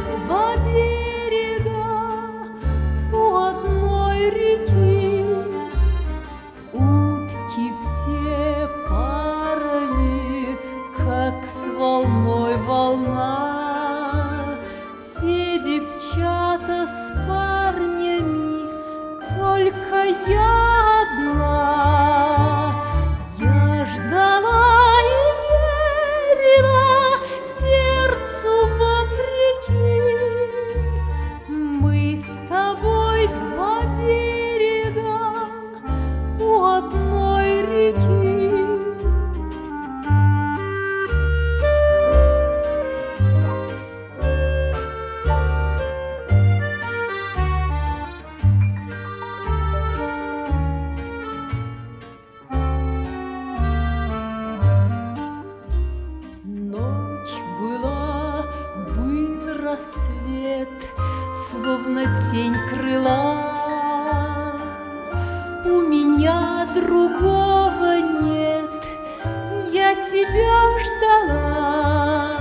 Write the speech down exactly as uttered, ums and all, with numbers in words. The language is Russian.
два берега у одной реки. Утки все парами, как с волной волна. Все девчата с парнями, только я одна. Я ждала и верила сердцу вопреки. Мы с тобой два берега у одной реки. Была, был рассвет, словно тень крыла. У меня другого нет, я тебя ждала.